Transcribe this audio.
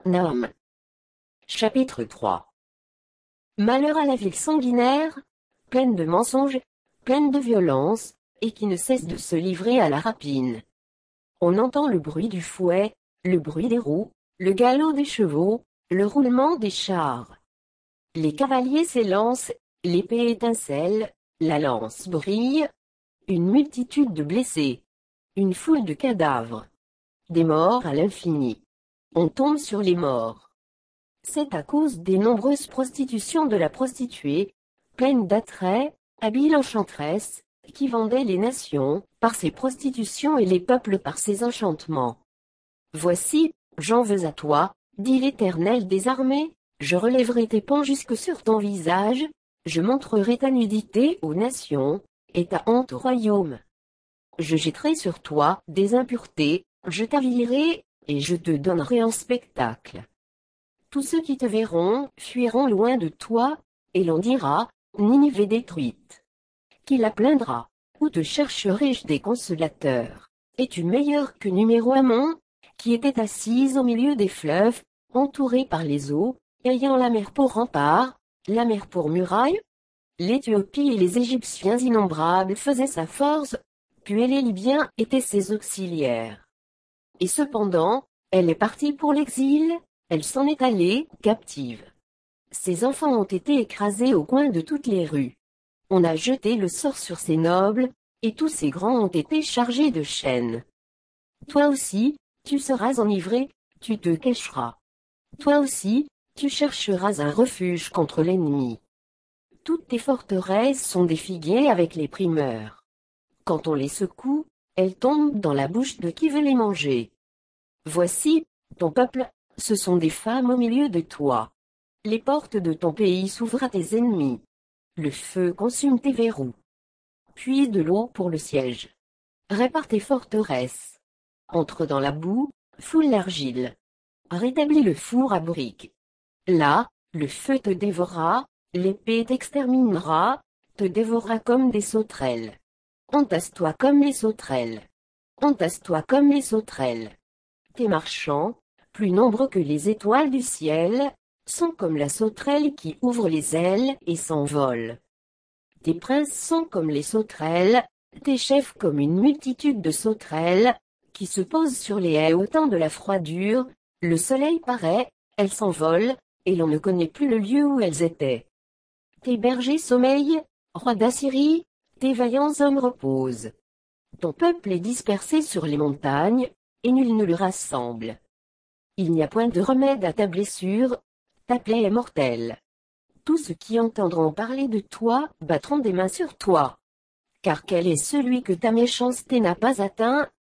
Nahum. Chapitre 3. Malheur à la ville sanguinaire, pleine de mensonges, pleine de violence, et qui ne cesse de se livrer à la rapine. On entend le bruit du fouet, le bruit des roues, le galop des chevaux, le roulement des chars. Les cavaliers s'élancent, l'épée étincelle, la lance brille. Une multitude de blessés. Une foule de cadavres. Des morts à l'infini. On tombe sur les morts. C'est à cause des nombreuses prostitutions de la prostituée, pleine d'attraits, habile enchanteresse, qui vendait les nations par ses prostitutions et les peuples par ses enchantements. Voici, j'en veux à toi, dit l'Éternel des armées, je relèverai tes pans jusque sur ton visage, je montrerai ta nudité aux nations, et ta honte au royaume. Je jetterai sur toi des impuretés, je t'avilirai, et je te donnerai en spectacle. Tous ceux qui te verront fuiront loin de toi, et l'on dira, Ninive est détruite. Qui la plaindra? Où te chercherai-je des consolateurs? Es-tu meilleur que Numéro-Amon, qui était assise au milieu des fleuves, entourée par les eaux, ayant la mer pour rempart, la mer pour muraille? L'Éthiopie et les Égyptiens innombrables faisaient sa force, puis les Libyens étaient ses auxiliaires. Et cependant, elle est partie pour l'exil, elle s'en est allée, captive. Ses enfants ont été écrasés au coin de toutes les rues. On a jeté le sort sur ses nobles, et tous ses grands ont été chargés de chaînes. Toi aussi, tu seras enivré, tu te cacheras. Toi aussi, tu chercheras un refuge contre l'ennemi. Toutes tes forteresses sont des figuiers avec les primeurs. Quand on les secoue, elles tombent dans la bouche de qui veut les manger. Voici, ton peuple, ce sont des femmes au milieu de toi. Les portes de ton pays s'ouvrent à tes ennemis. Le feu consume tes verrous. Puis de l'eau pour le siège. Répare tes forteresses. Entre dans la boue, foule l'argile. Rétablis le four à briques. Là, le feu te dévorera, l'épée t'exterminera, te dévorera comme des sauterelles. Entasse-toi comme les sauterelles. Entasse-toi comme les sauterelles. Tes marchands, plus nombreux que les étoiles du ciel, sont comme la sauterelle qui ouvre les ailes et s'envole. Tes princes sont comme les sauterelles, tes chefs comme une multitude de sauterelles, qui se posent sur les haies au temps de la froidure, le soleil paraît, elles s'envolent, et l'on ne connaît plus le lieu où elles étaient. Tes bergers sommeillent, roi d'Assyrie, tes vaillants hommes reposent. Ton peuple est dispersé sur les montagnes, et nul ne le rassemble. Il n'y a point de remède à ta blessure, ta plaie est mortelle. Tous ceux qui entendront parler de toi battront des mains sur toi. Car quel est celui que ta méchanceté n'a pas atteint,